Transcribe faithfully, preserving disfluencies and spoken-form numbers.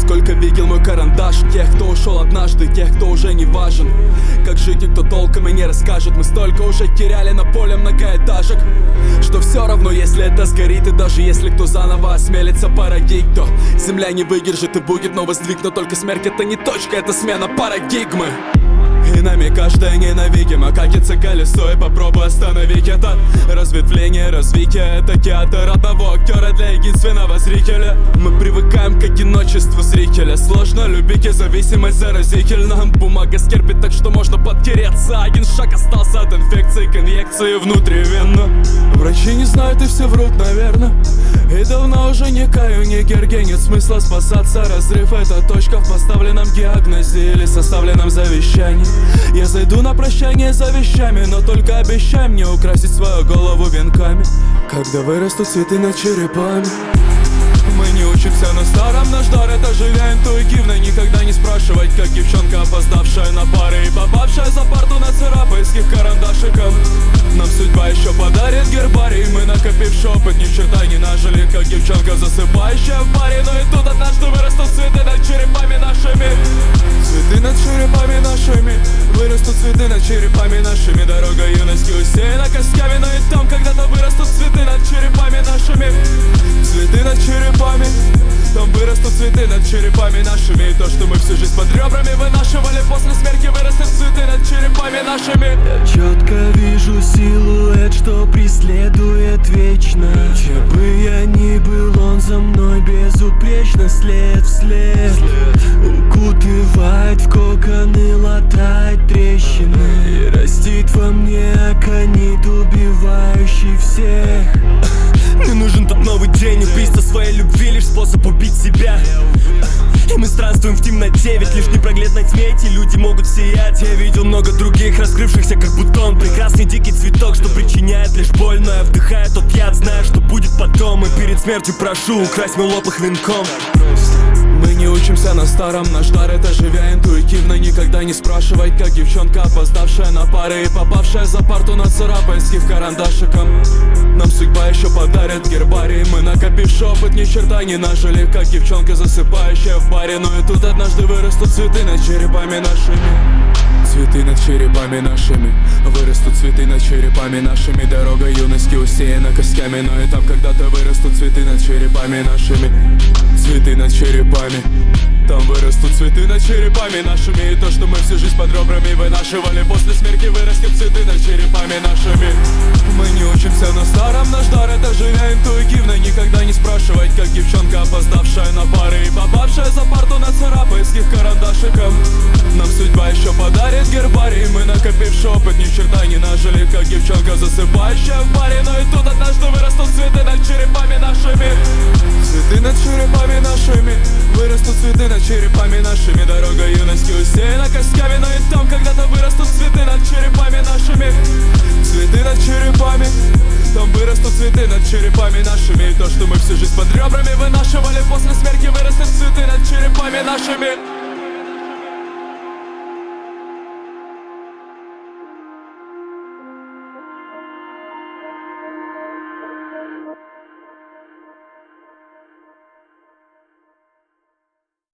Сколько видел мой карандаш тех, кто ушел однажды, тех, кто уже не важен. Как жить, никто толком и не расскажет. Мы столько уже теряли на поле многоэтажек, что все равно, если это сгорит. И даже если кто заново осмелится породить, то земля не выдержит и будет новый сдвиг. Но только смерть — это не точка, это смена парадигмы. И нами каждая ненавидима, катится колесо, и попробуй остановить это разветвление, развитие. Это театр одного актера для единственного зрителя. Мы привыкаем к одиночеству зрителя. Сложно любить, и зависимость заразительна. Бумага скерпит так, что можно подтереться. Один шаг остался от инфекции к инъекции внутривенно. Врачи не знают и все врут, наверное. И давно уже не каю, не герге. Нет смысла спасаться, разрыв — это точка в поставленном диагнозе или составленном завещании. Я зайду на прощание за вещами, но только обещай мне украсить свою голову венками, когда вырастут цветы над черепами. Мы не учимся на старом, наш дар — это живя интуитивно. Никогда не спрашивать, как девчонка, опоздавшая на пары и попавшая за парту на царапайских карандашиком. Нам судьба еще подарит гербарий. Мы, накопивший опыт, ни черта не нажили, как девчонка, засыпающая в баре. Но и тут однажды вырастут цветы над черепами нашими. Цветы над черепами нашими. Вырастут цветы над черепами нашими. Дорога юности усеяна костями. Но и там когда-то вырастут цветы над черепами нашими. Цветы над черепами. Там вырастут цветы над черепами нашими. И то, что мы всю жизнь под ребрами вынашивали, после смерти вырастут цветы над черепами нашими. Я четко вижу силуэт, что преследует вечно. Где бы я ни был, он за мной безупречно, след в след. Укутывает в коконы, латает трещины. И растит во мне аконит, убивающий всех. Мне нужен тот новый день, убийство своей любви — лишь способ убить себя. И мы странствуем в темноте, ведь лишь в непроглядной тьме эти люди могут сиять. Я видел много других, раскрывшихся как бутон. Прекрасный дикий цветок, что причиняет лишь боль. Но я вдыхаю тот яд, знаю, что будет потом. И перед смертью прошу украсть мой лоб их венком. Мы не учимся на старом, наш дар — это живя интуитивно. Никогда не спрашивать, как девчонка, опоздавшая на пары и попавшая за парту на царапайских карандашиком. Нам судьба еще подарит гербарий. Мы, накопивший опыт, ни черта не нажили, как девчонка, засыпающая в баре. Но и тут однажды вырастут цветы над черепами нашими. Цветы над черепами нашими. Вырастут цветы над черепами нашими. Дорога юности усеяна костями. Но и там когда-то вырастут цветы над черепами нашими. Цветы над черепами. Там вырастут цветы над черепами нашими. И то, что мы всю жизнь под ребрами вынашивали, после смерти вырастет цветы над черепами нашими. Мы не учимся на старом, наш дар — это живя интуитивно. Никогда не спрашивать, как девчонка, опоздавшая на пары и попавшая за парту на царапайских карандашиком. Нам судьба еще подарит гербарий. Мы, накопивший опыт, ни черта не нажили, как девчонка, засыпающая в баре. Но и тут однажды вырастут цветы над черепами нашими. Цветы над черепами нашими. Вырастут цветы над черепами нашими. Дорога юности усеяна костями. Но и там когда-то вырастут цветы над черепами нашими. Цветы над черепами. Там вырастут цветы над черепами нашими. И то, что мы всю жизнь под ребрами вынашивали, после смерти вырастут цветы над черепами нашими.